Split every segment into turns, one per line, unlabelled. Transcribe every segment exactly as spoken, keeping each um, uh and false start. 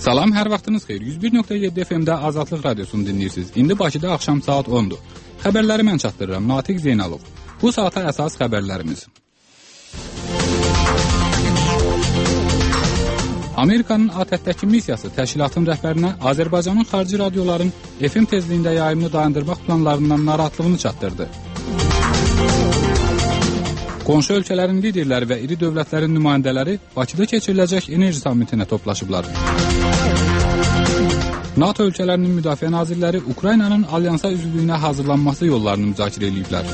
Salam, hər vaxtınız xeyir. yüz bir nöqtə yeddi F M-də Azadlıq Radiosunu dinləyirsiniz. İndi Bakıda axşam saat ondur. Xəbərləri mən çatdırıram. Natiq Zeynalov. Bu saata əsas xəbərlərimiz. Amerikanın ATƏT-dəki missiyası təşkilatın rəhbərinə Azərbaycanın xarici radioların F M tezliyində yayımını dayandırmaq planlarından narahatlığını çatdırdı. Qonşu ölkələrin liderləri və iri dövlətlərin nümayəndələri Bakıda keçiriləcək enerji sammitinə toplaşıblar. NATO ölkələrinin müdafiə nazirləri Ukraynanın alyansa üzvlüyünə hazırlanması yollarını müzakirə ediblər.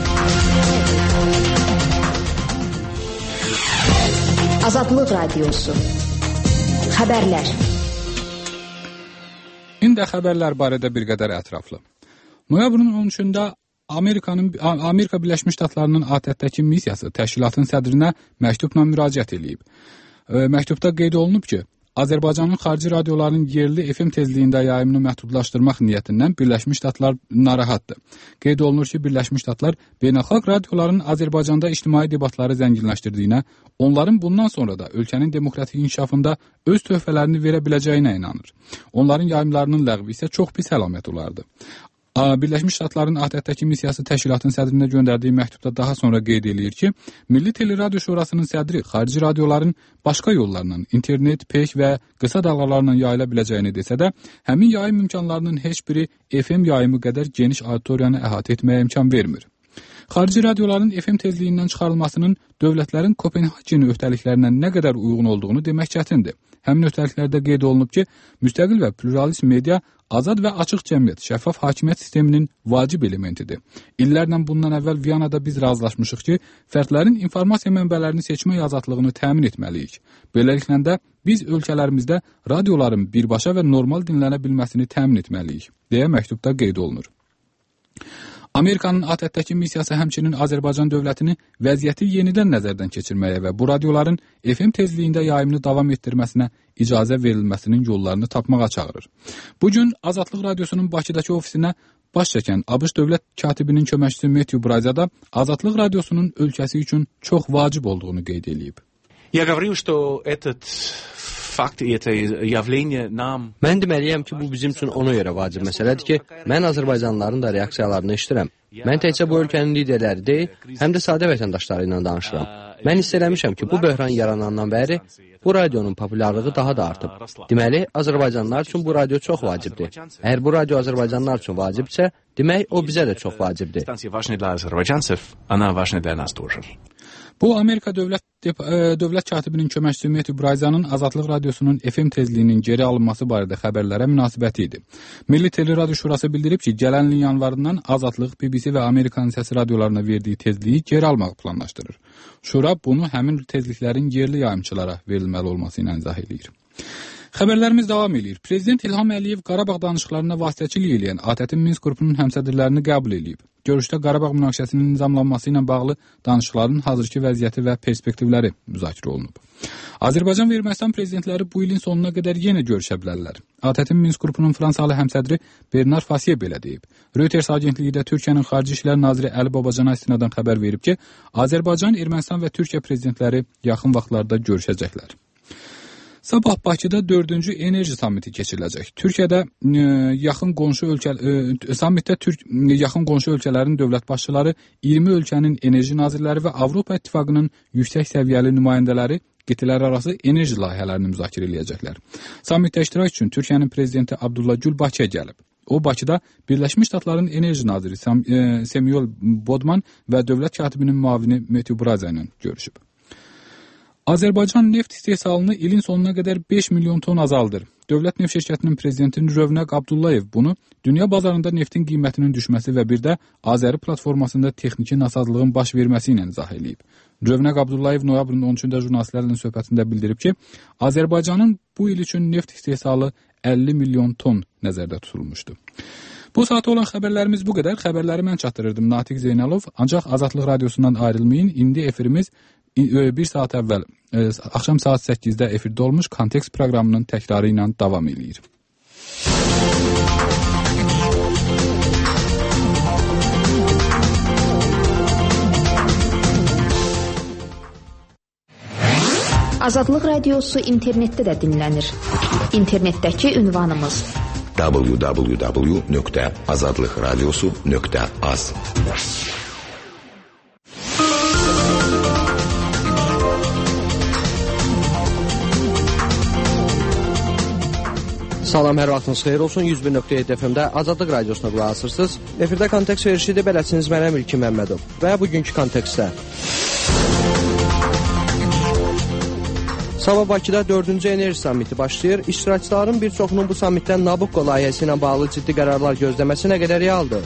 Azadlıq Radiosu. Xəbərlər.
İndi xəbərlər barədə bir qədər ətraflı. Noyabrın on üçündə Amerikanın Amerika Birləşmiş Ştatlarının ATƏT-dəki missiyası təşkilatın sədrinə məktubla müraciət edib. Məktubda qeyd olunub ki, Azərbaycanın xarici radioların yerli F M tezliyində yayımını məhdudlaşdırmaq niyyətindən Birləşmiş Ştatlar narahatdır. Qeyd olunur ki, Birləşmiş Ştatlar beynəlxalq radioların Azərbaycanda ictimai debatları zənginləşdirdiyinə, onların bundan sonra da ölkənin demokratik inkişafında öz töhfələrini verə biləcəyinə inanır. Onların yayımlarının ləğvi isə çox pis əlamət olardı. Birləşmiş Ştatların ATƏT-dəki missiyası təşkilatın sədrinə göndərdiyi məktubda daha sonra qeyd eləyir ki, Milli Teleradio Şurasının sədri xarici radioların başqa yollarla, internet, peyk və qısa dalğalarla yayıla biləcəyini desə də, həmin yayım imkanlarının heç biri F M yayımı qədər geniş auditoriyanı əhatə etməyə imkan vermir. Xarici radioların F M tezliyindən çıxarılmasının dövlətlərin Kopenhagen öhdəliklərinə nə qədər uyğun olduğunu demək çətindir. Həmin öhdəliklərdə qeyd olunub ki, müstəqil və pluralist media azad və açıq cəmiyyət, şəffaf hakimiyyət sisteminin vacib elementidir. İllərlə bundan əvvəl Viyanada biz razılaşmışıq ki, fərdlərin informasiya mənbələrini seçmək azadlığını təmin etməliyik. Beləliklə də biz ölkələrimizdə radioların birbaşa və normal dinlənə bilməsini təmin etməliyik, deyə məktubda qeyd olunur. Amerikanın ATƏT-dəki missiyası həmçinin Azərbaycan dövlətini vəziyyəti yenidən nəzərdən keçirməyə və bu radioların F M tezliyində yayımını davam etdirməsinə icazə verilməsinin yollarını tapmağa çağırır. Bugün Azadlıq Radiosunun Bakıdakı ofisinə baş çəkən ABŞ dövlət katibinin köməkçisi Matthew Bryza da Azadlıq Radiosunun ölkəsi üçün çox vacib olduğunu qeyd edib.
Я говорил, что этот fakt, это явление нам...
Mən deməliyəm ki, bu bizim üçün ona görə vacib məsələdir ki, mən Azərbaycanlıların da reaksiyalarını eşidirəm. Mən təkcə bu ölkənin liderləri deyil, həm də sadə vətəndaşları ilə danışıram. Mən hiss eləmişəm ki, bu böhran yaranandan bəri bu radionun populyarlığı daha da artıb. Deməli, Azərbaycanlılar üçün bu radio çox vacibdir. Əgər bu radio Azərbaycanlılar üçün vacibdirsə, demək o bizə də çox vacibdir.
Bu, Amerika dövlət, dövlət katibinin köməkçisi Matthew Bryza'nın Azadlıq Radiosunun F M tezliyinin geri alınması barədə xəbərlərə münasibəti idi. Milli Teleradio Şurası bildirib ki, gələn ilin yanvarından Azadlıq, B B C və Amerikanın səsi radiolarına verdiyi tezliyi geri almağı planlaşdırır. Şura bunu həmin tezliklərin yerli yayımçılara verilməli olması ilə izah edir. Xəbərlərimiz davam edir. Prezident İlham Əliyev Qarabağ danışıqlarına vasitəçilik edən ATƏT-in Minsk qrupunun həmsədrlərini qəbul edib. Görüşdə Qarabağ münaqişəsinin nizamlanması ilə bağlı danışıqların hazırki vəziyyəti və perspektivləri müzakirə olunub. Azərbaycan və Ermənistan prezidentləri bu ilin sonuna qədər yenə görüşə bilərlər. ATƏT-in Minsk qrupunun Fransalı həmsədri Bernard Fasiye belə deyib. Reuters agentliyi də Türkiyənin Xarici İşlər naziri Əli Babacana istinadən xəbər verib ki, Azərbaycan, Ermənistan və Türkiyə prezidentləri yaxın vaxtlarda görüşəcəklər. Sabah Bakıda dördüncü enerji sammiti keçiriləcək. Türkiyədə e, yaxın qonşu ölkə e, sammitdə Türk yaxın qonşu ölkələrin dövlət başçıları, iyirmi ölkənin enerji nazirləri və Avropa İttifaqının yüksək səviyyəli nümayəndələri qitələrarası enerji layihələrini müzakirə edəcəklər. Sammitdə iştirak üçün Türkiyənin prezidenti Abdullah Gül Bakıya gəlib. O Bakıda Birləşmiş Ştatların enerji naziri Sam, e, Samuel Bodman və dövlət katibinin müavini Matthew Bryza ilə görüşüb. Azərbaycan neft istehsalını ilin sonuna qədər beş milyon ton azaldır. Dövlət Neft Şirkətinin prezidenti Rövnəq Abdullayev bunu dünya bazarında neftin qiymətinin düşməsi və bir də Azəri platformasında texniki nasazlığın baş verməsi ilə izah edib. Rövnəq Abdullayev noyabrın on üçündə jurnalistlərlə söhbətində bildirib ki, Azərbaycanın bu il üçün neft istehsalı əlli milyon ton nəzərdə tutulmuşdu. Bu saata olan xəbərlərimiz bu qədər. Xəbərləri mən çatdırırdım, Natiq Zeynalov. Ancaq Azadlıq Radiosundan ayrılmayın. İndi efirimiz bir saat əvvəl, e, axşam saat səkkizdə efirdə olmuş Kontekst proqramının təkrarı ilə davam edir.
Azadlıq Radiosu internetdə də dinlənir. İnternetdəki ünvanımız
w w w nöqtə azadlıqradiosu nöqtə az.
Salam, hər vaxtınız xeyir olsun. yüz bir nöqtə yeddi F M-də Azadlıq Radiosuna qulaq asırsınız. Efirdə kontekst verişidir, beləsiniz mənəm İlkin Məmmədov. Və bugünkü kontekstdə Sabah Bakıda dördüncü enerji sammiti başlayır. İştirakçıların bir çoxunun bu sammitdən Nabucco layihəsi ilə bağlı ciddi qərarlar gözləməsi nə qədər realdır?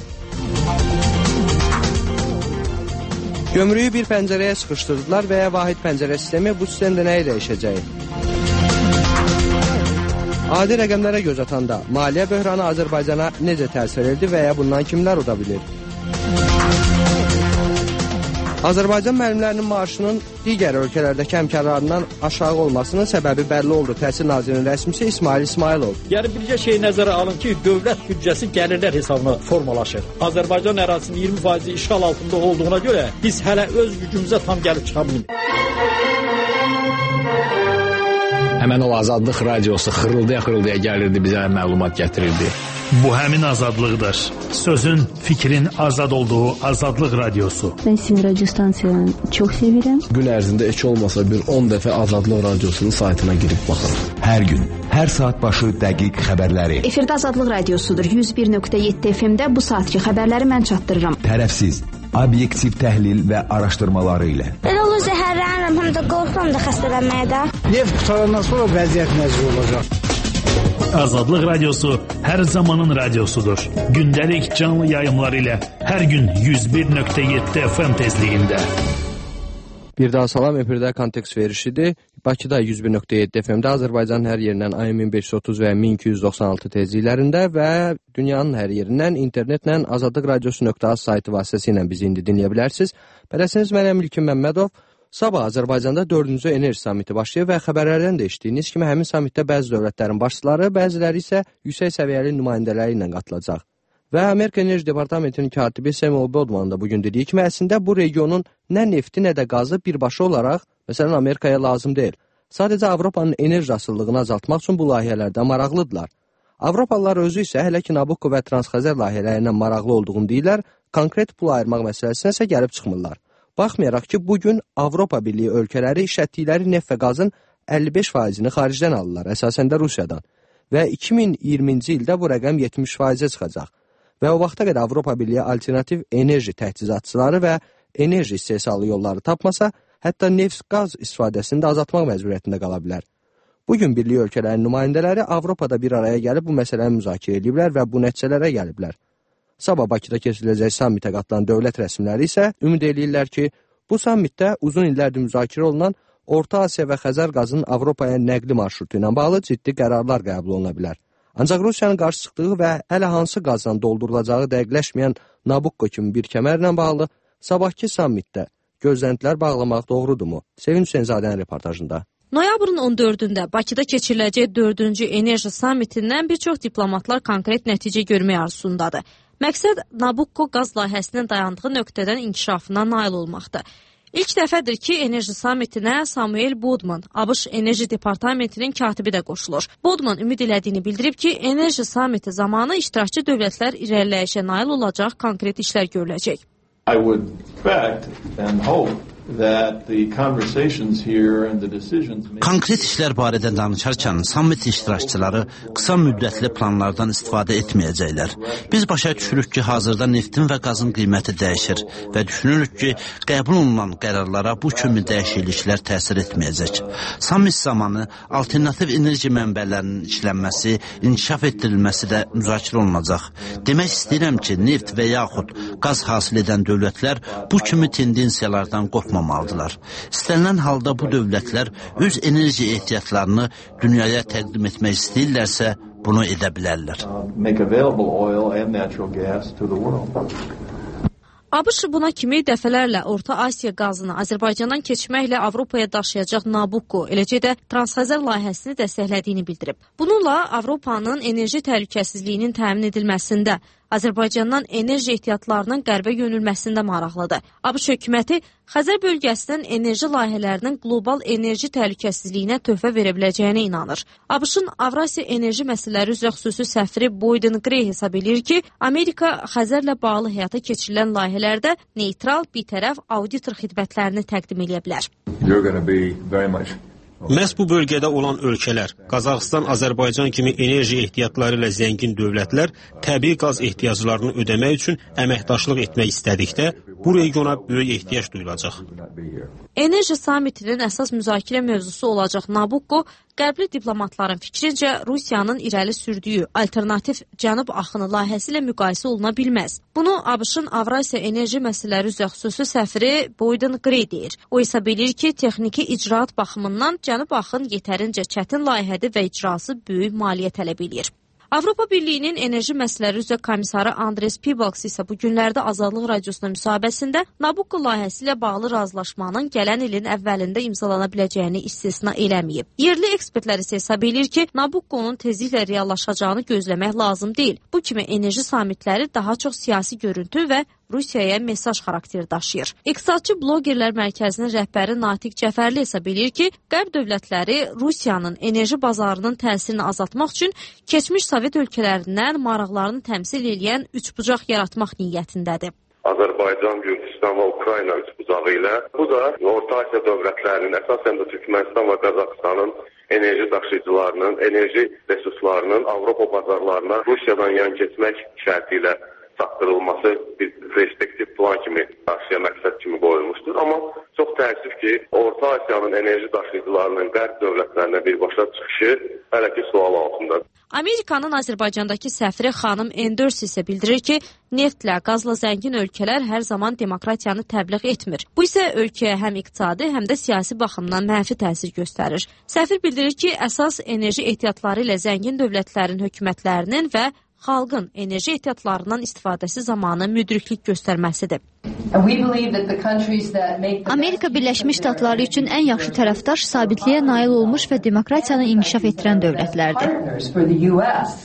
Gömrüyü bir pəncərəyə sıxışdırdılar və ya vahid pəncərə sistemi bu sistemdə nəyi dəyişəcək? Adi rəqəmlərə göz atanda maliyyə böhranı Azərbaycana necə təsir edildi və ya bundan kimlər uda bilir? Azərbaycan müəllimlərinin maaşının digər ölkələrdəki həmkarlarından aşağı olmasının səbəbi bəlli oldu. Təhsil Nazirinin rəsmisi İsmail İsmailov.
Yəni bircə şey nəzərə alın ki, dövlət büdcəsi gəlirlər hesabına formalaşır. Azərbaycan ərazisinin iyirmi faizi işğal altında olduğuna görə biz hələ öz gücümüzə tam gəlib çıxa bilmirik.
Həmən o Azadlıq Radiosu xırıldaya-xırıldaya gəlirdi, bizə məlumat gətirirdi.
Bu həmin azadlıqdır. Sözün, fikrin azad olduğu Azadlıq Radiosu.
Ben sizin radyo stansiyanı çok sevirəm.
Gün ərzində heç olmasa bir on dəfə Azadlıq Radiosunun saytına girib baxın.
Hər gün, hər saat başı dəqiq xəbərləri.
Efirdə Azadlıq Radiosudur. yüz bir nöqtə yeddi F M-də bu saatki xəbərləri mən çatdırıram.
Tərəfsiz, obyektiv təhlil və araşdırmaları ilə.
Elə olur zəhərlənirəm, həm də qorxuram da xəstələnməyə də.
Neft qutarandan sonra vəziyyət necə olacaq?
Azadlıq Radiosu hər zamanın radiosudur. Gündəlik canlı yayımlar ilə hər gün yüz bir nöqtə yeddi F M tezliyində.
Bir daha salam, efirdə kontekst verişidir. Bakıda yüz bir nöqtə yeddi F M-də Azərbaycanın hər yerindən A M min beş yüz otuz və min iki yüz doxsan altı tezliklərində və dünyanın hər yerindən internetlə azadlıq radiosu nöqtə az saytı vasitəsilə bizi indi dinləyə bilərsiniz. Bələsiniz mənəm İlkin Məmmədov. Sabah Azərbaycanda dördüncü enerji sammiti başlayır və xəbərlərdən də eşitdiyiniz kimi həmin sammitdə bəzi dövlətlərin başçıları, bəziləri isə yüksək səviyyəli nümayəndələri ilə qatılacaq. Və Amerika Enerji Departamentinin katibi Samuel Bodman da bugün dediyi kimi, əslində bu regionun nə nefti, nə də qazı birbaşa olaraq, məsələn, Amerikaya lazım deyil. Sadəcə Avropanın enerji asıllığını azaltmaq üçün bu layihələrdə maraqlıdırlar. Avropalılar özü isə hələ ki Nabucco və Transxəzər layihələrindən maraqlı olduğunu deyirlər, konkret pul ayırmaq məsələsinə isə gəlib çıxmırlar. Baxmayaraq ki, bugün Avropa Birliyi ölkələri işlətdikləri neft və qazın əlli beş faizini xaricdən alırlar, əsasən də Rusiyadan. Və iki min iyirminci ildə bu rəqəm yetmiş faizə çıxacaq. Və o vaxta qədər Avropa Birliyi alternativ enerji təchizatçıları və enerji istehsalı yolları tapmasa, hətta neft-qaz istifadəsini də azaltmaq məcburiyyətində qala bilər. Bugün Birliyi ölkələrin nümayəndələri Avropada bir araya gəlib bu məsələni müzakirə ediblər və bu nəticələrə gəliblər. Sabah Bakıda keçiriləcək sammitə qatılan dövlət rəsmiləri isə ümid edirlər ki, bu sammitdə uzun illərdir müzakirə olunan Orta Asiya və Xəzər qazının Avropaya nəqli marşrutu ilə bağlı ciddi qərarlar qəbul oluna bilər. Ancaq Rusiyanın qarşı çıxdığı və hələ hansı qazdan doldurulacağı dəqiqləşməyən Nabucco kimi bir kəmərlə bağlı sabahki sammitdə gözləntilər bağlamaq doğrudurmu? Sevin Hüseynzadənin reportajında.
Noyabrın on dördündə Bakıda keçiriləcək dördüncü enerji sammitindən bir çox diplomatlar konkret nəticə görmək arzusundadır. Məqsəd Nabucco qaz layihəsinin dayandığı nöqtədən inkişafına nail olmaqdır. İlk dəfədir ki, enerji sammitinə Samuel Bodman, ABŞ Enerji Departamentinin katibi də qoşulur. Bodman ümid elədiyini bildirib ki, enerji sammiti zamanı iştirakçı dövlətlər irəliləyişə nail olacaq konkret işlər görüləcək.
I would expect and hope that the conversations here and the decisions made...
Konkret işlər barədə danışarkən sammit iştirakçıları qısa müddətli planlardan istifadə etməyəcəklər. Biz başa düşürük ki, hazırda neftin və qazın qiyməti dəyişir və düşünürük ki, qəbul olunan qərarlara bu kimi dəyişikliklər təsir etməyəcək. Sammit zamanı alternativ enerji mənbələrinin işlənməsi, inkişaf etdirilməsi də müzakirə olunacaq. Demək istəyirəm ki, neft və yaxud qaz hasil edən dövlətlər bu kimi tendensiyalardan qorxmamalıdırlar. İstənilən halda bu dövlətlər öz enerji ehtiyatlarını dünyaya təqdim etmək istəyirlərsə, bunu edə bilərlər.
ABŞ buna kimi dəfələrlə Orta Asiya qazını Azərbaycandan keçməklə Avropaya daşıyacaq Nabucco, eləcə də Transxəzər layihəsini dəstəklədiyini bildirib. Bununla Avropanın enerji təhlükəsizliyinin təmin edilməsində, Azərbaycandan enerji ehtiyatlarının qərbə yönülməsində maraqlıdır. ABŞ hökuməti Xəzər bölgəsinin enerji layihələrinin qlobal enerji təhlükəsizliyinə töhfə verə biləcəyinə inanır. ABŞ-ın Avrasiya enerji məsələləri üzrə xüsusi səfiri Boyden Gray hesab edir ki, Amerika Xəzərlə bağlı həyata keçirilən layihələrdə neytral, bitərəf auditor xidmətlərini təqdim edə bilər.
Məhz bu bölgədə olan ölkələr, Qazaxıstan, Azərbaycan kimi enerji ehtiyatları ilə zəngin dövlətlər təbii qaz ehtiyaclarını ödəmək üçün əməkdaşlıq etmək istədikdə bu regiona böyük ehtiyac duyulacaq.
Enerji samitinin əsas müzakirə mövzusu olacaq Nabucco, qərbli diplomatların fikrincə Rusiyanın irəli sürdüyü alternativ Cənub axını layihəsi ilə müqayisə oluna bilməz. Bunu ABŞ-ın Avrasiya enerji məsələləri üzrə xüsusi səfiri Boyden Gray deyir. O hesab edir ki, texniki icraat baxımından Cənub axın yetərincə çətin layihədir və icrası böyük maliyyə tələb edir. Avropa Birliyinin enerji məsələləri üzrə komissarı Andres Piebalgs isə bu günlərdə Azadlıq Radiosuna müsahibəsində Nabucco layihəsi ilə bağlı razılaşmanın gələn ilin əvvəlində imzalana biləcəyini istisna eləməyib. Yerli ekspertlər isə hesab edir ki, Nabucco'nun tezliklə reallaşacağını gözləmək lazım deyil. Bu kimi enerji samitləri daha çox siyasi görüntü və Rusiyaya mesaj xarakteri daşıyır. İqtisadçı blogerlər mərkəzinin rəhbəri Natiq Cəfərli hesab edir ki, qərb dövlətləri Rusiyanın enerji bazarının təsirini azaltmaq üçün keçmiş Sovet ölkələrindən maraqlarını təmsil edən üçbucaq yaratmaq niyyətindədir.
Azərbaycan, Gürcüstan və Ukrayna üçbucağı ilə bu da Orta Asiya dövlətlərinin, əsasən də Türkmənistan və Qazaxıstanın enerji daşıyıcılarının, enerji resurslarının Avropa bazarlarına Rusiyadan yan keçmək şərti ilə çatdırılması bir perspektiv plan kimi, qarşıya məqsəd kimi qoyulmuşdur. Amma çox təəssüf ki, Orta Asiyanın enerji daşıyıcılarının qərb dövlətlərinə birbaşa çıxışı hələ ki sual altındadır.
Amerikanın Azərbaycandakı səfiri xanım Enders isə bildirir ki, neftlə, qazla zəngin ölkələr hər zaman demokratiyanı təbliğ etmir. Bu isə ölkəyə həm iqtisadi, həm də siyasi baxımdan mənfi təsir göstərir. Səfir bildirir ki, əsas enerji ehtiyatları ilə zəngin dövlətlərin hökumətlərinin və xalqın enerji ehtiyatlarından istifadəsi zamanı müdriklik göstərməsidir.
Amerika Birləşmiş Ştatları üçün ən yaxşı tərəfdaş sabitliyə nail olmuş və demokratiyanı inkişaf etdirən dövlətlərdir.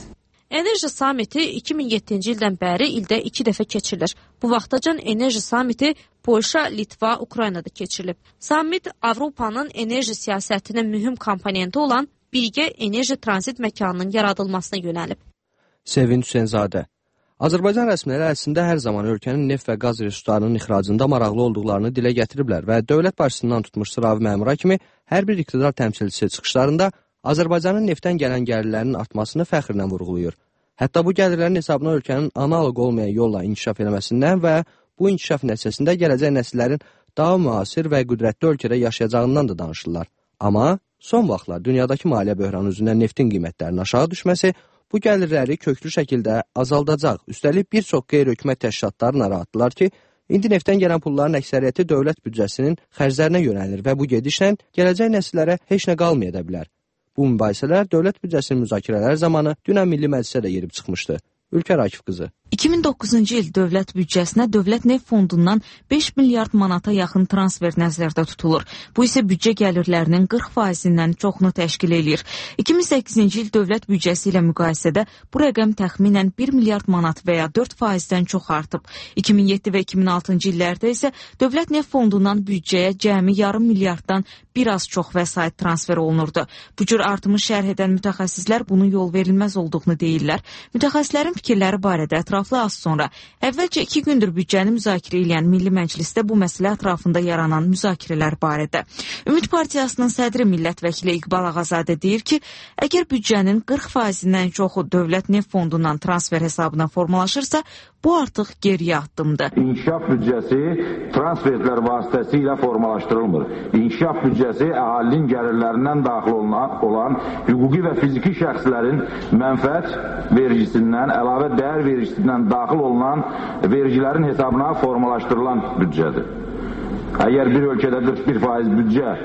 Enerji samiti iki min yeddinci ildən bəri ildə iki dəfə keçirilir. Bu vaxtacan enerji samiti Polşa, Litva, Ukraynada keçirilib. Samit Avropanın enerji siyasətinin mühüm komponenti olan birgə enerji tranzit məkanının yaradılmasına yönəlib.
Sevinç Hüseynzadə. Azərbaycan rəsmiləri əslində hər zaman ölkənin neft və qaz resurslarının ixracında maraqlı olduqlarını dilə gətiriblər və dövlət başçısından tutmuş sıravi məmura kimi hər bir iqtidar təmsilçisi çıxışlarında Azərbaycanın neftdən gələn gəlirlərinin artmasını fəxrlə vurğulayır. Hətta bu gəlirlərin hesabına ölkənin analoq olmayan yolla inkişaf eləməsindən və bu inkişaf nəticəsində gələcək nəsillərin daha müasir və qüdrətli ölkədə yaşayacağından da danışırlar. Amma son vaxtlar dünyadakı maliyyə böhranı üzündən neftin qiymətlərinin aşağı düşməsi bu gəlirləri köklü şəkildə azaldacaq. Üstəlik bir çox qeyri-hökumət təşkilatları narahatdılar ki, indi neftdən gələn pulların əksəriyyəti dövlət büdcəsinin xərclərinə yönəlir və bu gedişlə gələcək nəsillərə heç nə qalmaya da bilər. Bu mübahisələr dövlət büdcəsinin müzakirələri zamanı dünən Milli Məclisə də yerib çıxmışdı. Ülkər Akif qızı.
iki min doqquzuncu il dövlət büdcəsinə Dövlət Neft Fondundan beş milyard manata yaxın transfer nəzərdə tutulur. Bu isə büdcə gəlirlərinin qırx faizindən çoxunu təşkil edir. iki min səkkizinci il dövlət büdcəsi ilə müqayisədə bu rəqəm təxminən bir milyard manat və ya dörd faizdən çox artıb. iki min yeddi və iki min altıncı illərdə isə Dövlət Neft Fondundan büdcəyə cəmi yarım milyarddan bir az çox vəsait transfer olunurdu. Bu cür artımı şərh edən mütəxəssislər bunun yol verilməz olduğunu deyirlər. Mütəxəssislərin fikirləri barədə ətraflı az sonra əvvəlcə iki gündür büdcəni müzakirə edən Milli Məclisdə bu məsələ ətrafında yaranan müzakirələr barədə. Ümid Partiyasının sədri millət vəkili İqbal Ağazadə deyir ki, əgər büdcənin qırx faizindən çoxu Dövlət Neft Fondundan transfer hesabına formalaşırsa, bu artıq geriyə addımdır.
İnkişaf büdcəsi transferlər vasitəsilə formalaşdırılmır. İnkişaf büdcəsi əhalinin gəlirlərindən daxil olan hüquqi və fiziki şəxslərin mənfəət vergisindən, əlavə dəyər vergisindən daxil olunan vergilərin hesabına formalaşdırılan büdcədir. Əgər bir ölkədə qırx bir faiz büdcə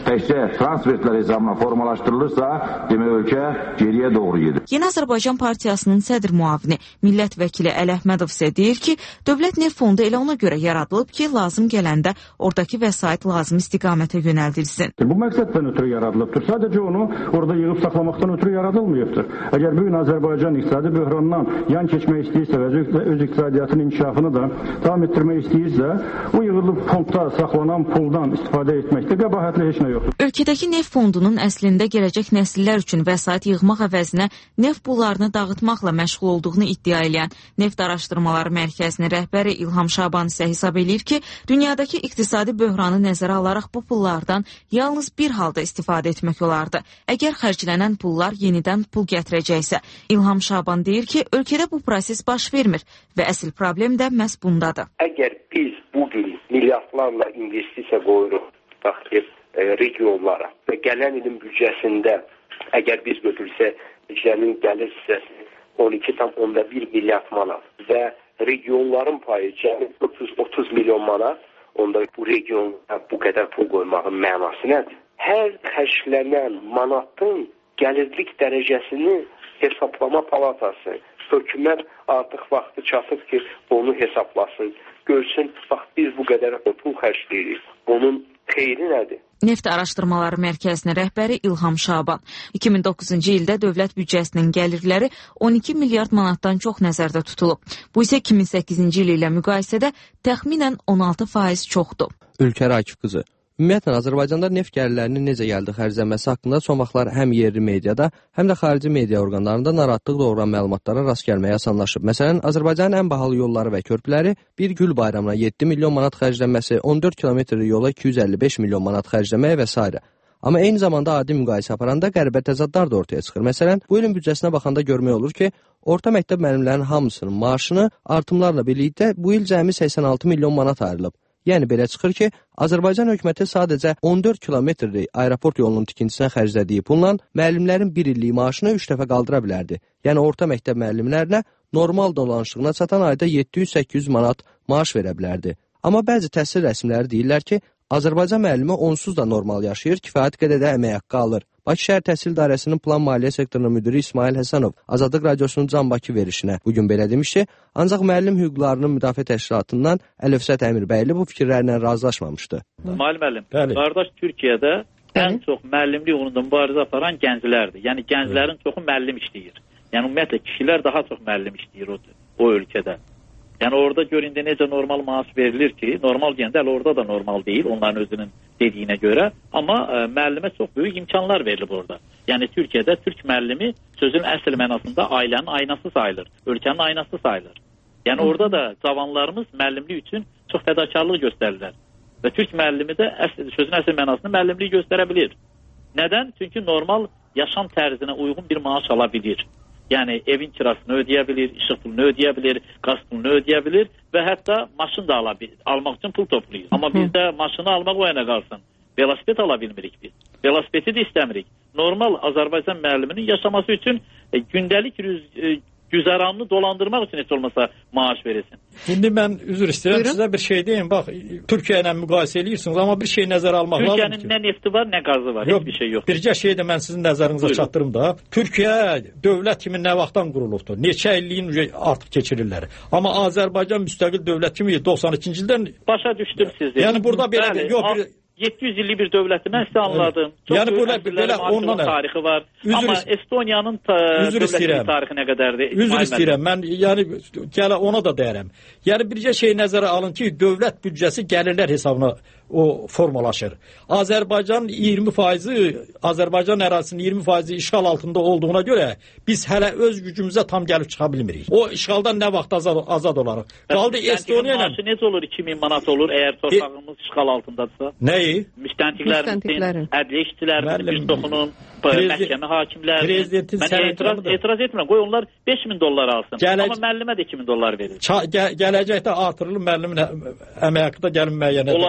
təkcə transfertlər hesabına formalaşdırılırsa, demək ölkə geriyə doğru gedir.
Yeni Azərbaycan Partiyasının sədr müavini, millət vəkili Əli Əhmədov isə deyir ki, Dövlət Neft Fondu elə ona görə yaradılıb ki, lazım gələndə oradakı vəsait lazım istiqamətə yönəldilsin.
Bu məqsəddən ötürü yaradılıbdır. Sadəcə onu orada yığıb saxlamaqdan ötürü yaradılmayıbdır. Əgər bugün Azərbaycan iqtisadi böhrandan yan keçmək istəyirsə və öz iqtisadiyyatının inkişafını da davam etdirmək istəyirsə, o yığılıb fondda saxlanan puldan istifadə etməkdə qəbahətli heç nə yoxdur.
Ölkədəki neft fondunun əslində gələcək nəsillər üçün vəsait yığmaq əvəzinə neft pullarını dağıtmaqla məşğul olduğunu iddia edən Neft Araşdırmaları Mərkəzinin rəhbəri İlham Şaban isə hesab eləyib ki, dünyadakı iqtisadi böhranı nəzərə alaraq bu pullardan yalnız bir halda istifadə etmək olardı. Əgər xərclənən pullar yenidən pul gətirəcəksə, İlham Şaban deyir ki, ölkədə bu proses baş vermir və əsl problem də məhz bundadır.
Əgər biz bugün milyardlarla investisiya qoyuruq ki, regionlara və gələn ilin büdcəsində əgər biz götürsək, büdcənin gəlir hissəsi on iki tam onda bir milyard manat və regionların payı cəmi otuz otuz milyon manat, onda bu regiona bu qədər pul qoymağın mənası nədir? Hər xərclənən manatın gəlirlik dərəcəsini hesablama palatası, hökumət artıq vaxtı çatıb ki, onu hesablasın, görsün, bax biz bu qədər pul xərcləyirik, bunun xeyri nədir?
Neft Araşdırmaları Mərkəzinin rəhbəri İlham Şaban iki min doqquzuncu ildə dövlət büdcəsinin gəlirləri on iki milyard manatdan çox nəzərdə tutulub. Bu isə iki min səkkizinci il ilə müqayisədə təxminən on altı faiz çoxdur.
Ülkər Akif qızı. Ümumiyyətlə, Azərbaycanda neft gəlirlərinin necə gəldi xərclənməsi haqqında son vaxtlar həm yerli mediada, həm də xarici media orqanlarında narahatlıq doğuran məlumatlara rast gəlməyə asanlaşıb. Məsələn, Azərbaycanın ən bahalı yolları və körpüləri bir gül bayramına yeddi milyon manat xərclənməsi, on dörd kilometr yola iki yüz əlli beş milyon manat xərcləməyə və s. Amma eyni zamanda adi müqayisə aparanda qəribə təzadlar da ortaya çıxır. Məsələn, bu ilin büdcəsinə baxanda görmək olur ki, orta məktəb müəllimlərinin hamısının maaşını artımlarla birlikdə bu il cəmi səksən altı milyon manat ayrılıb. Yəni belə çıxır ki, Azərbaycan hökuməti sadəcə on dörd kilometrlik aeroport yolunun tikintisinə xərclədiyi pulla müəllimlərin bir illik maaşını üç dəfə qaldıra bilərdi. Yəni orta məktəb müəllimlərinə normal dolanışığına çatan ayda yeddi yüz səkkiz yüz manat maaş verə bilərdi. Amma bəzi təhsil rəsmiləri deyirlər ki, Azərbaycan müəllimi onsuz da normal yaşayır, kifayət qədər də əmək haqqı alır. Bakı Şəhər Təhsil İdarəsinin Plan Maliyyə sektorunun müdiri İsmail Həsənov Azadlıq Radiosunun Can Bakı verişinə bugün belə demiş ki, ancaq müəllim hüquqlarının müdafiə təşkilatından Əlövsət Əmirbəyli bu fikirlərlə razılaşmamışdı.
İsmail müəllim, qardaş Türkiyədə ən çox müəllimlik uğrunda mübarizə aparan gənclərdir. Yəni gənclərin çoxu müəllim işləyir. Yəni ümumiyyətlə kişilər daha çox müəllim işləyir o, o ölkədə. Yəni orada göründə necə normal maaş verilir ki, normal deyəndə hələ orada da normal deyil, onların özünün dediyinə görə. Amma ə, müəllimə çox böyük imkanlar verilib orada. Yəni Türkiyədə Türk müəllimi sözün əsl mənasında ailənin aynası sayılır, ölkənin aynası sayılır. Yəni orada da cavanlarımız müəllimlik üçün çox fədakarlıq göstərirlər. Və Türk müəllimi də əsl, sözün əsl mənasında müəllimlik göstərə bilir. Nədən? Çünki normal yaşam tərzinə uyğun bir maaş ala bilir. Yəni evin kirasını ödəyə bilir, işıq pulunu ödəyə bilir, qaz pulunu ödəyə bilir və hətta maşın da ala bilir, almaq üçün pul toplayır. Amma bizdə maşını almaq o yana qalsın. Velosiped ala bilmirik biz. Velosipedi də istəmirik. Normal Azərbaycan müəlliminin yaşaması üçün e, gündəlik rüz, e, güzəranını dolandırmaq üçün heç olmasa maaş verilsin. İndi mən üzr istəyirəm, Buyurun. Sizə bir şey deyim. Bax, Türkiyə ilə müqayisə edirsiniz, amma bir şey nəzərə almaq lazımdır. Türkiyənin nə nefti var, nə qazı var,
yox,
heç bir şey yox.
Bircə şey də mən sizin nəzərinizə
Buyurun.
çatdırım da. Türkiyə dövlət kimi nə vaxtdan qurulubdur? Neçə illiyin artıq keçirirlər. Amma Azərbaycan müstəqil dövlət kimi doxsan ikinci ildən
başa düşdüm sizi.
Yəni burada belə
Bəli,
yox bir
yeddi yüz illik bir dövləti mən sizə anladım. Çox
yəni belə, belə ondan
tarixi var.
Üzr,
Amma Estoniyanın dövlətinin tarixi nə qədərdir?
Üzr istəyirəm. Mən yəni gələ ona da deyərəm. Yəni bircə şey nəzərə alın ki, dövlət büdcəsi gəlirlər hesabına o formalaşır. Azərbaycan iyirmi faizi, Azərbaycan ərazisinin iyirmi faizi işğal altında olduğuna görə biz hələ öz gücümüzə tam gəlib çıxa bilmirik. O işğaldan nə vaxt azad, azad olarıq? Qaldı Estoniya ilə.
Maaşı necə olur? iki min manat olur əgər torpağımız e, işğal altındadırsa?
Nəyi?
Müstəntiqlərimizin, ədliyyə işçilərimizin, bir toxunun, məhkəmə hakimlərinin. Mən etiraz, etiraz etmirəm. Qoy onlar beş min dollar alsın. Gələ... Amma müəllimə də iki min dollar verir.
Gəl gələcəkdə artırılır müəllimin əmək haqqı da gəlin müəyyənə.
Onların da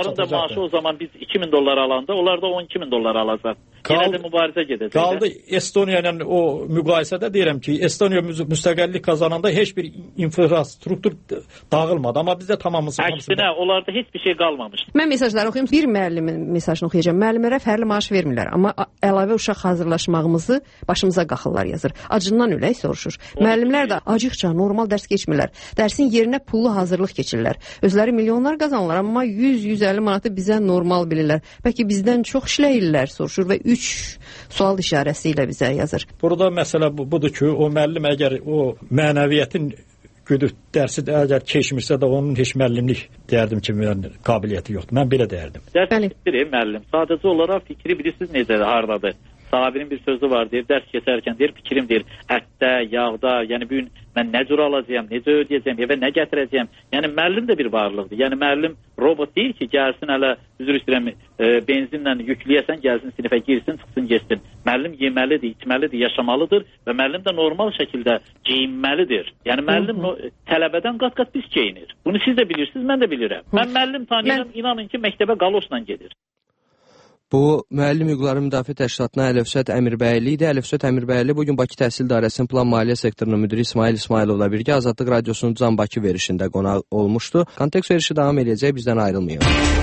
Maaşı o zaman biz iki min dollar alanda, onlar da on iki min dollar alacaq. Yenə də mübarizə gedəcək.
Qaldı Estoniya ilə o müqayisədə deyirəm ki, Estoniya müstəqillik kazananda heç bir infrastruktur dağılmadı, amma bizdə tamamısı.
Əksinə, onlarda heç bir şey qalmamışdı.
Mən mesajları oxuyum. Bir müəllimin mesajını oxuyacağam. Müəllimlərə fərli maaş vermirlər, amma əlavə uşaq hazırlaşmağımızı başımıza qaxırlar yazır. Acından ölək soruşur. Müəllimlər də acıqca normal dərs keçmirlər. Dərsin yerinə pullu hazırlıq keçirlər. Özləri milyonlar qazanırlar, amma yüz yüz əlli manatı bizə normal bilirlər. Bəlkə bizdən çox işləyirlər soruşur və üç sual işarəsi ilə bizə yazır.
Burada məsələ bu, budur ki, o müəllim əgər o mənəviyyətin güdü dərsi də əgər keçmirsə də onun heç müəllimlik deyərdim ki, qabiliyyəti yoxdur. Mən belə deyərdim.
Dərs keçirir müəllim. Sadəcə olaraq fikri bilirsiniz necədir, hardadır. Sahabenin bir sözü var, deyir, dərs keçərkən deyir, fikrim deyir, ətdə, yağda, yəni bu gün mən nə cür alacağam, necə ödəyəcəm, evə nə gətirəcəm. Yəni müəllim də bir varlıqdır. Yəni müəllim robot deyil ki, gəlsin hələ, üzr istəyirəm, e, benzinlə yükləyəsən, gəlsin sinifə girsin, çıxsın, geçsin. Müəllim yeməlidir, içməlidir, yaşamalıdır və müəllim də normal şəkildə geyinməlidir. Yəni müəllim no, tələbədən qat-qat pis geyinir. Bunu siz də bilirsiniz, mən də bilirəm. Mən müəllim tanıyıram, mən... inanın ki, məktəbə qalosla gedir.
Bu, Müəllim Hüquqları Müdafiə Təşkilatına Əlifşət Əmirbəyli idi. Əlifşət Əmirbəyli bugün Bakı Təhsil İdarəsinin Plan Maliyyə Sektorunun müdiri İsmail İsmailovla birgə Azadlıq Radiosunun Can Bakı verişində qonaq olmuşdu. Kontekst verişi davam edəcək, bizdən ayrılmayın.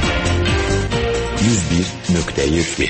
yüz bir nöqtə yeddi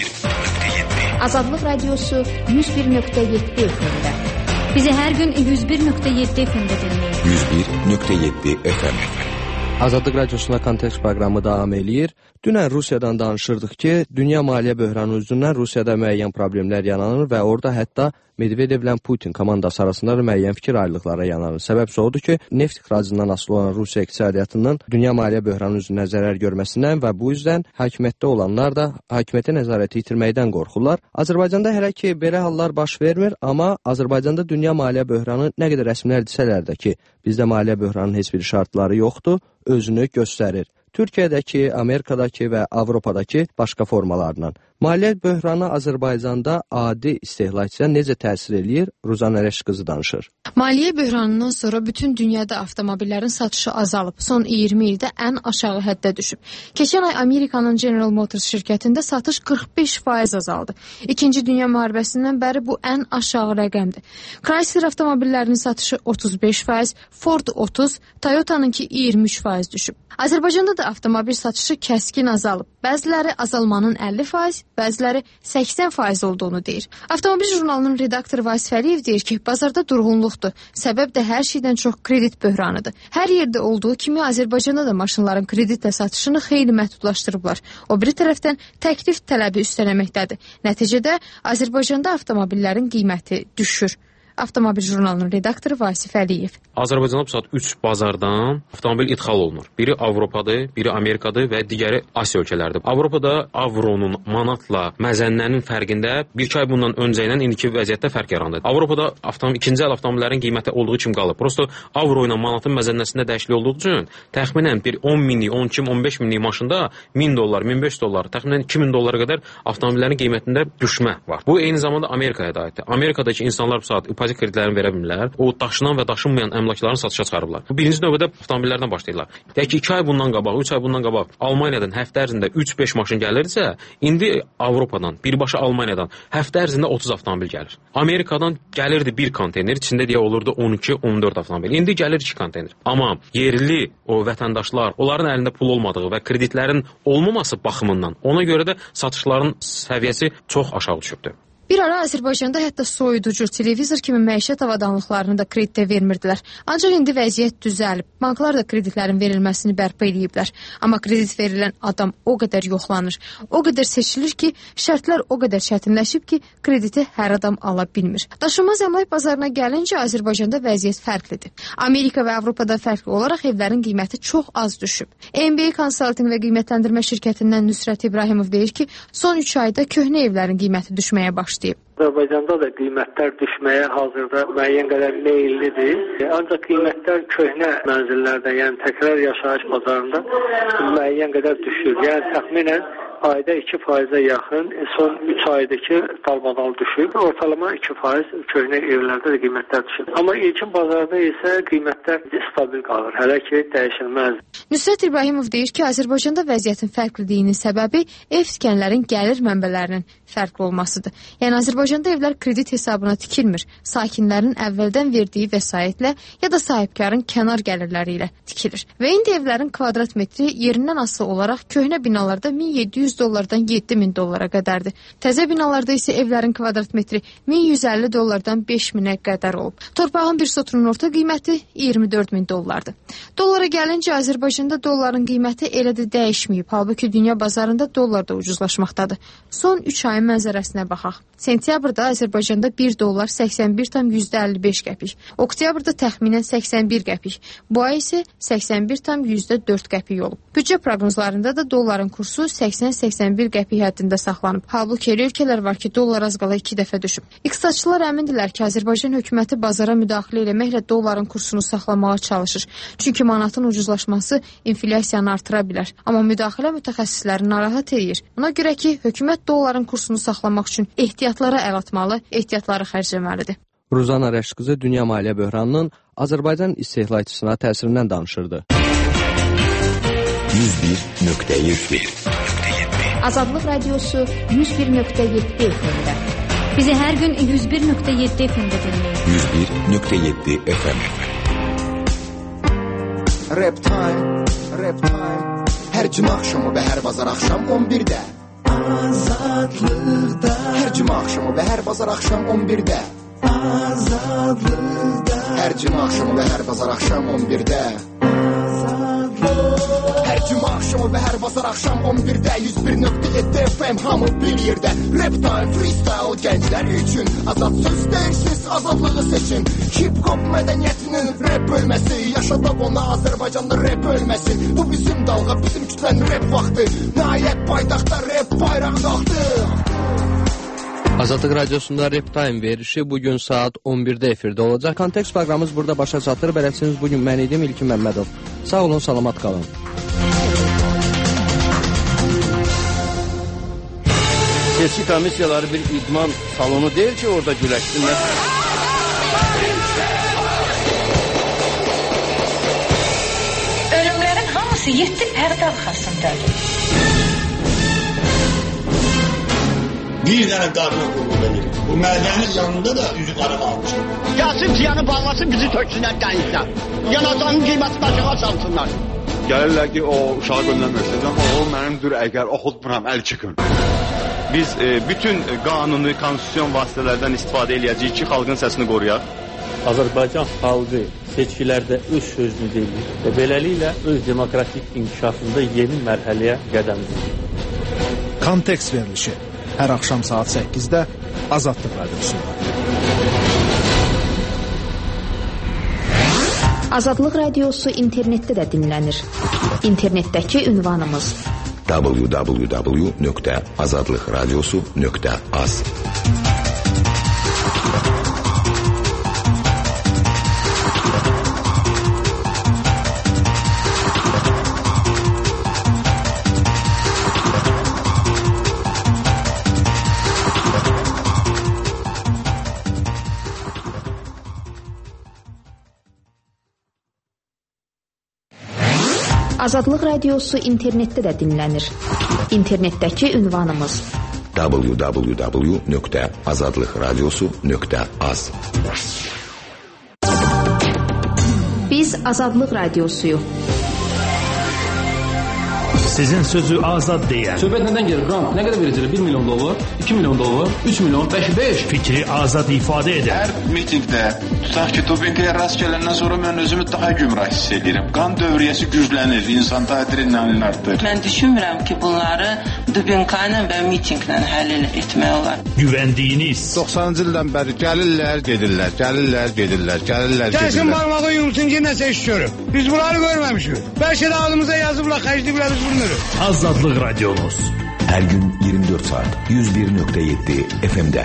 Azadlıq Radiosu yüz bir nöqtə yeddi F M-də. Bizi hər gün yüz bir nöqtə yeddi F M-də dinləyin.
yüz bir nöqtə yeddi F M.
Azadlıq Radiosunda kontekst proqramı davam eləyir. Dünən Rusiyadan danışırdıq ki, dünya maliyyə böhranı üzündən Rusiyada müəyyən problemlər yaranır və orada hətta Medvedevlə Putin komandası arasında müəyyən fikir ayrılıqları yaranır. Səbəb odur ki, neft ixracından asılı olan Rusiya iqtisadiyyatının dünya maliyyə böhranı üzündən zərər görməsindən və bu üzdən hakimiyyətdə olanlar da hakimiyyətə nəzarəti itirməkdən qorxurlar. Azərbaycanda hələ ki, belə hallar baş vermir, amma Azərbaycanda dünya maliyyə böhranı nə qədər rəsmilər desələr də ki, bizdə maliyyə böhranının heç bir şartları yoxdur, özünü göstərir. Türkiyədəki, Amerikadakı və Avropadakı başqa formalarla. Maliyyə böhranı Azərbaycanda adi istehlakçıya necə təsir eləyir? Ruzan Ərəş qızı danışır.
Maliyyə böhranından sonra bütün dünyada avtomobillərin satışı azalıb. Son iyirmi ildə ən aşağı həddə düşüb. Keçən ay Amerikanın General Motors şirkətində satış qırx beş faiz azaldı. İkinci Dünya müharibəsindən bəri bu ən aşağı rəqəmdir. Chrysler avtomobillərinin satışı otuz beş faiz, Ford otuz, Toyota'nınki iyirmi üç faiz düşüb. Azərbaycanda da avtomobil satışı kəskin azalıb. Bəziləri azalmanın əlli faiz, bəziləri səksən faiz olduğunu deyir. Avtomobil jurnalının redaktoru Vasif Əliyev deyir ki, bazarda durğunluqdur. Səbəb də hər şeydən çox kredit böhranıdır. Hər yerdə olduğu kimi Azərbaycanda da maşınların kreditlə satışını xeyli məhdudlaşdırıblar. O biri tərəfdən təklif tələbi üstələməkdədir. Nəticədə Azərbaycanda avtomobillərin qiyməti düşür. Avtomobil jurnalının redaktoru Vasif Əliyev.
Azərbaycanda bu saat üç bazardan avtomobil idxal olunur. Biri Avropadır, biri Amerikadır və digəri Asiya ölkələridir. Avropada avronun manatla məzənnənin fərqində bir iki ay bundan öncə ilə indiki vəziyyətdə fərq yarandı. Avropada avtomobil ikinci əl avtomobillərin qiyməti olduğu kimi qalıb. Prosta avro ilə manatın məzənnəsində dəyişiklik olduğu üçün təxminən bir on minlik, on iki on beş minlik maşında min dollar, min beş yüz dollar, təxminən iki min dollara qədər avtomobillərin qiymətində düşmə var. Bu eyni zamanda Amerikaya da aiddir. Amerikadakı insanlar bu saat ipotek kreditlərini verə bilmirlər. O daşınan və daşınmayan əmlaklarını satışa çıxarıblar. Bu birinci növbədə avtomobillərdən başlayırlar. Deyək ki, iki ay bundan qabaq, üç ay bundan qabaq Almaniyadan həftə ərzində üç beş maşın gəlirsə, indi Avropadan, birbaşa Almaniyadan həftə ərzində otuz avtomobil gəlir. Amerikadan gəlirdi bir konteyner, içində deyə olurdu on iki on dörd avtomobil. İndi gəlir iki konteyner. Amma yerli o vətəndaşlar, onların əlində pul olmadığı və kreditlərin olmaması baxımından ona görə də satışların səviyyəsi çox aşağı düşübdür.
Bir ara Azərbaycanda hətta soyuducu, televizor kimi məişət avadanlıqlarını da kreditə vermirdilər. Ancaq indi vəziyyət düzəlib. Banklar da kreditlərin verilməsini bərpa ediblər. Amma kredit verilən adam o qədər yoxlanır, o qədər seçilir ki, şərtlər o qədər çətinləşib ki, krediti hər adam ala bilmir. Daşınmaz əmlak bazarına gəlincə Azərbaycanda vəziyyət fərqlidir. Amerika və Avropada fərqli olaraq evlərin qiyməti çox az düşüb. M B A Consulting və qiymətləndirmə şirkətindən Nüsrət İbrahimov deyir ki, son üç ayda köhnə evlərin qiyməti düşməyə başlayıb.
Azərbaycanda da qiymətlər düşməyə hazırda müəyyən qədər meyillidir. Ancaq qiymətlər köhnə mənzillərdə, yəni təkrar yaşayış bazarında müəyyən qədər düşür. Yəni təxminən ayda iki faizə yaxın, son üç aydakı dalbadal düşüb. Ortalama iki faiz köhnə evlərdə də qiymətlər düşür. Amma ilkin bazarda isə qiymətlər stabil qalır, hələ ki dəyişilməz.
Nüsrət İbrahimov deyir ki, Azərbaycanda vəziyyətin fərqliliyinin səbəbi ev tikənlərin gəlir mənbələrinin fərqli olmasıdır. Yəni Azərbaycanda evlər kredit hesabına tikilmir. Sakinlərin əvvəldən verdiyi vəsaitlə ya da sahibkarın kənar gəlirləri ilə tikilir. Və indi evlərin kvadrat metri yerindən asılı olaraq köhnə binalarda min yeddi yüz dollardan yeddi min dollara qədərdir. Təzə binalarda isə evlərin kvadrat metri min yüz əlli dollardan beş minə qədər olub. Torpağın bir sotrunun orta qiyməti iyirmi dörd min dollardır. Dollara gəlincə Azərbaycanda dolların qiyməti elə də dəyişməyib. Halbuki dünya bazarında dollar da ucuzlaşmaqdadır. Son üç ayın mənzərəsinə baxaq. Sentyabrda Azərbaycanda bir dollar səksən bir tam yüzdə əlli beş qəpik. Oktyabrda təxminən səksən bir qəpik. Bu ay isə səksən bir tam yüzdə dörd qəpik olub. Büdcə proqnozlarında da dolların kursu səksən səksən bir qəpik həddində saxlanıb. Halbuki elə ölkələr var ki, dollar az qala iki dəfə düşüb. İqtisadçılar əmindirlər ki, Azərbaycan hökuməti bazara müdaxilə eləməklə dolların kursunu saxlamağa çalışır. Çünki manatın ucuzlaşması inflyasiyanı artıra bilər. Amma müdaxilə mütəxəssisləri narahat edir. Ona görə ki, hökumət dolların kursunu saxlamaq üçün ehtiyatlara əl atmalı, ehtiyatları xərcləməlidir.
Ruzana Rəşqızı dünya maliyyə böhranının Azərbaycan istehlakçısına təsirindən danışırdı.
yüz bir nöqtə yeddi
Azadlıq Radiosu yüz bir nöqtə yeddi F M-də. Bizi hər gün yüz bir nöqtə yeddi F M-də dinləyin.
yüz bir nöqtə yeddi F M.
Rap time, rap time. Hər cümə axşamı və hər bazar axşam on birdə. Azadlıqda. Hər cümə axşamı və hər bazar axşam on birdə. Azadlıqda. Hər cümə axşamı və hər bazar axşam on birdə. Hər cümə axşamı və hər bazar axşam on birdə yüz bir nöqtə yeddi F M hamı bir yerdə. Rap time, freestyle gənclər üçün azad söz deyirsiz, azadlığı seçin. Hip-hop mədəniyyətinin rap bölməsi, yaşadaq ona Azərbaycanda rap ölməsin. Bu bizim dalğa, bizim kütlənin rap vaxtı. Nəhayət paytaxtda rap bayrağı qalxdı.
Azadlıq Radiosunda Rap Time verişi bugün saat on birdə efirdə olacaq. Kontekst proqramımız burada başa çatır. Bələdçiniz bugün mən idim, İlkin Məmmədov. Sağ olun, salamat qalın.
Seçki komissiyaları bir idman salonu deyil ki, orada güləşsinlər.
Ölümlərin hamısı yeddi pərdə arxasındadır.
Bir dənə qarına qulluq edir. Bu mədənin yanında da üzü qara qalmışdır.
Gəlsin ciyanı bağlasın, bizi töksünlər dənizdən. Yanacağının qiyməti başına çalsınlar.
Gəlirlər ki, o uşağı göndərməsin. O mənimdir, əgər oxutmuram, əl çıxın. Biz e, bütün qanuni, konstitusiyon vasitələrdən istifadə eləyəcəyik ki, xalqın səsini qoruyaq.
Azərbaycan xalqı seçkilərdə öz sözünü deyir və beləliklə öz demokratik inkişafında yeni mərhələyə qədəm qoyur.
Kontekst verilişi hər axşam saat səkkizdə Azadlıq Radiosunda.
Azadlıq Radiosu internetdə də dinlənir. İnternetdəki ünvanımız
w w w nöqtə azadlıq radiosu nöqtə az.
Azadlıq Radiosu internetdə də dinlənir. İnternetdəki ünvanımız
w w w nöqtə azadlıq radiosu nöqtə az.
Biz Azadlıq Radiosuyuq.
Sizin sözü azad deyən.
Söhbət nədən gelir? Qan, nə qədər verəcəklər? bir milyon dollar, iki milyon dollar, üç milyon, beş, beş.
Fikri azad ifadə edən.
Hər mitingdə, tutaq ki, Tobenkaya rast gələndən sonra mən özümü daha gümrah hiss edirəm. Qan dövriyyəsi güclənir, insanda adrenalin artır.
Mən düşünmürəm ki, bunları Tobenkayla və mitinglə həll etmək olar.
Güvəndiyiniz.
doxsanıncı ildən bəri gəlirlər, gedirlər, gəlirlər, gedirlər, gəlirlər, gedirlər.
Gəlsin barmağı yumsun ki, nəsə iş görür. Biz bunları görməmişik. Bəlkə də ağlımıza yazıblar, xərcliyiblər, biz bunu.
Azadlıq Radiomuz.
Hər gün iyirmi dörd saat yüz bir nöqtə yeddi F M-də.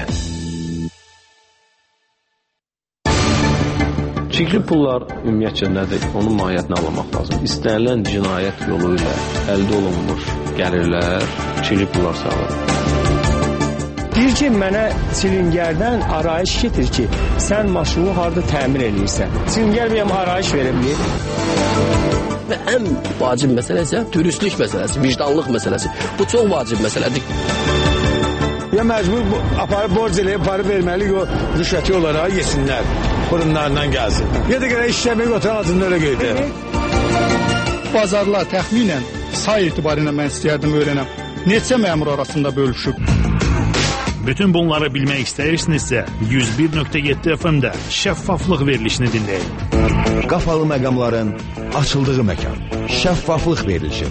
Çirkli pullar ümumiyyətcə nədir? Onun mahiyyətini anlamaq lazım. İstənilən cinayət yolu ilə əldə olunmuş gəlirlər, çili pullar sağlar.
Deyir ki, mənə silingərdən arayış getir ki, sən maşını harada təmir eləyirsən. Silingər bir arayış verə bilir.
Və ən vacib məsələ isə dürüstlük məsələsi, vicdanlıq məsələsi. Bu çox vacib məsələdir.
Ya məcbur bu, aparıb borc eləyib, aparıb verməli o rüşvəti olaraq yesinlər, burunlarından gəlsin. Ya da görə işləmək oturan altında öyle qeydir.
Bazarlar təxminən say etibarıyla mən istəyərdim öyrənəm. Neçə məmur arasında bölüşüb?
Bütün bunları bilmək istəyirsinizsə, yüz bir nöqtə yeddi F M-də şəffaflıq verilişini dinləyin.
Qafalı məqamların açıldığı məkan. Şəffaflıq verilişi.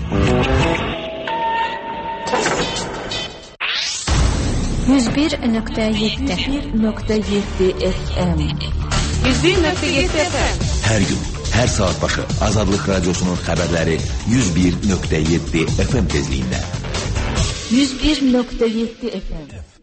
yüz bir nöqtə yeddi F M
yüz bir nöqtə yeddi F M
Hər gün, hər saat başı Azadlıq Radyosu'nun xəbərləri yüz bir nöqtə yeddi F M tezliyində.
yüz bir nöqtə yeddi F M